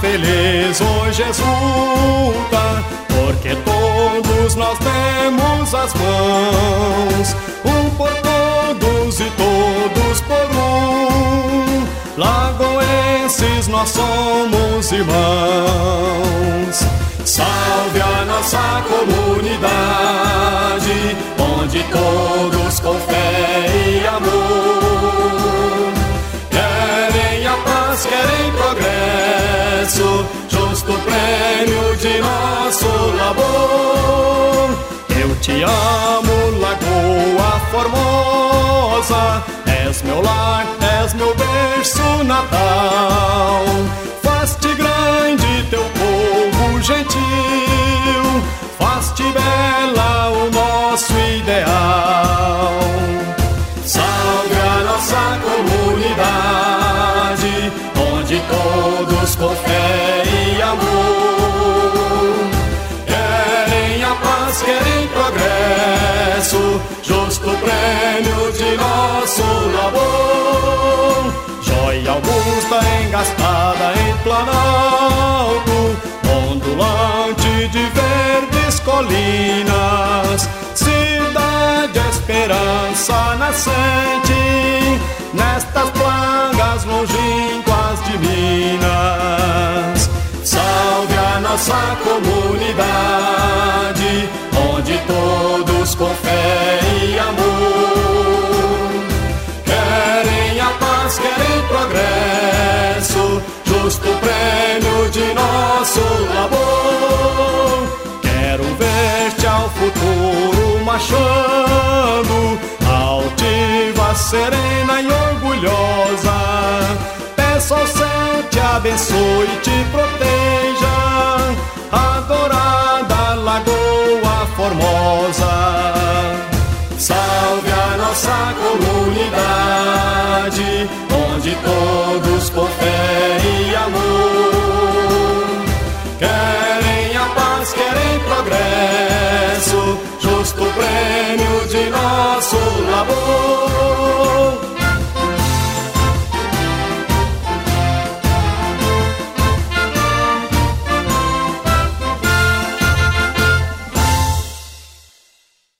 feliz hoje exulta, porque todos nós temos as mãos, um por todos e todos por um. Lagoenses nós somos irmãos. Salve a nossa comunidade, onde todos com fé e amor querem a paz, querem progresso, justo prêmio de nosso labor. Eu te amo, Lagoa Formosa, és meu lar, és meu berço natal. Faz-te grande teu povo gentil, faz-te bela o nosso ideal. Salve a nossa comunidade, onde todos com fé e amor querem a paz, querem progresso, justo prêmio de nosso labor. Joia augusta engastada em planalto, ondulante de verdes colinas, cidade esperança nascente, nestas plagas longínquas de Minas. Salve a nossa comunidade, onde todos com fé e amor querem a paz, querem progresso, justo prêmio de nosso labor. Quero ver-te ao futuro marchando, altiva, serena e orgulhosa. Peço ao céu te abençoe e te proteja, adorada Lagoa Formosa. Salve a nossa comunidade, onde todos com fé e amor querem a paz, querem progresso, justo prêmio de nosso labor.